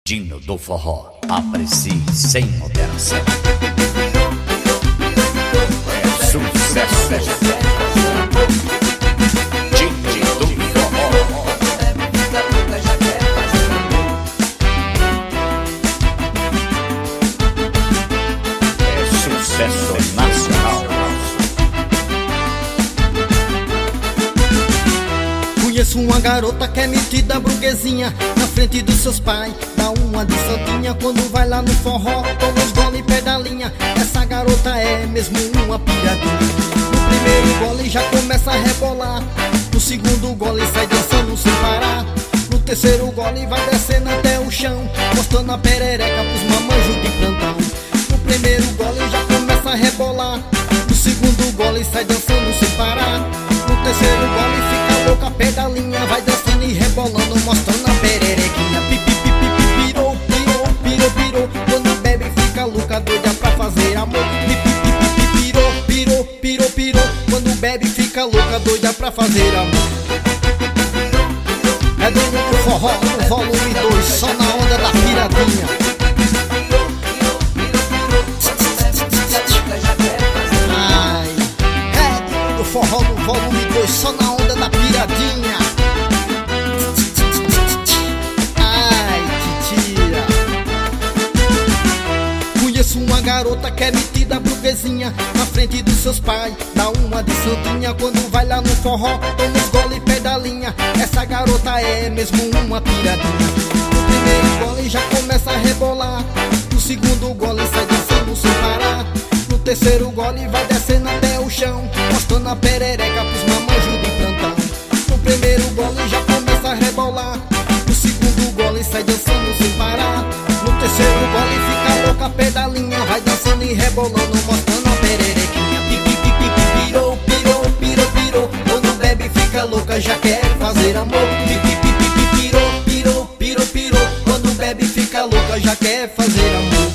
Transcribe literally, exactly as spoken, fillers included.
Dino do forró, aprecie sem moderação. É sucesso. Dino do forró. É sucesso nacional. Conheço uma garota que é metida burguesinha, na frente dos seus pais dá uma de santinha. Quando vai lá no forró, toma os gole e pedalinha. Essa garota é mesmo uma piradinha. No primeiro gole já começa a rebolar, no segundo gole sai dançando sem parar, no terceiro gole vai descendo até o chão, mostrando a perereca pros mamanjos de plantão. No primeiro gole já começa a rebolar, no segundo gole sai dançando sem parar, no terceiro gole fica louca pedalinha, vai dançando e rebolando, mostrando a pererequinha. Pipi, pipi, pipi, pirou, pirou, pirou, pirou. Quando bebe fica louca, doida pra fazer amor. Pipi, pipi, pipi, pirou, pirou, pirou, pirou. Quando bebe fica louca, doida pra fazer amor. É doido pro forró, no volume dois, só na onda da piradinha. Ai, é do forró no volume dois, só na onda da piradinha. Ai, titia. Conheço uma garota que é metida burguesinha, na frente dos seus pais dá uma de santinha. Quando vai lá no forró, toma os gole e pedalinha. Essa garota é mesmo uma piradinha. No primeiro gole já começa a rebolar, no segundo gole sai dançando sem parar, no terceiro gole vai descendo até o chão, mostrando a perereca pros mamanjos de plantão. No primeiro gole já começa a rebolar, no segundo gole sai dançando sem parar, no terceiro gole fica louca pedalinha, vai dançando e rebolando, mostrando a pererequinha. Pipi, pipi, pipi, pirou, pirou, pirou, pirou. Quando bebe fica louca, já quer fazer amor. Pipi, pipi, pipi, pirou, pirou, pirou, pirou. Quando bebe fica louca, já quer fazer amor.